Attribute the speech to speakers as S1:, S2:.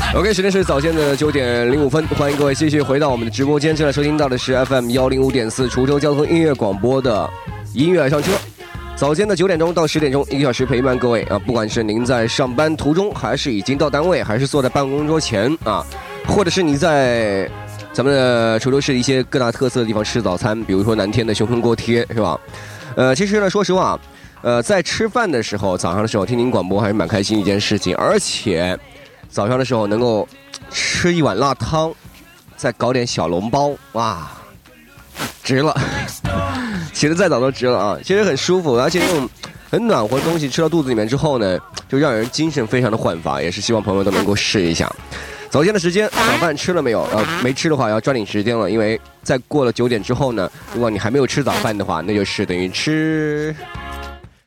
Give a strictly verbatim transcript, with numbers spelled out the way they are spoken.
S1: OK， 时间是早间的九点零五分，欢迎各位继续回到我们的直播间。正在收听到的是 F M 幺零五点四滁州交通音乐广播的音乐爱上车。早间的九点钟到十点钟，一个小时陪伴各位啊！不管是您在上班途中，还是已经到单位，还是坐在办公桌前啊，或者是你在咱们的滁州市一些各大特色的地方吃早餐，比如说南天的熊吞锅贴，是吧？呃，其实呢，说实话，呃，在吃饭的时候，早上的时候听您广播还是蛮开心一件事情，而且早上的时候能够吃一碗辣汤，再搞点小笼包，哇，值了。起得再早都值了啊！其实很舒服，而且这种很暖和的东西吃到肚子里面之后呢，就让人精神非常的焕发，也是希望朋友们都能够试一下。早间的时间，早饭吃了没有？呃，没吃的话要抓紧时间了，因为再过了九点之后呢，如果你还没有吃早饭的话，那就是等于吃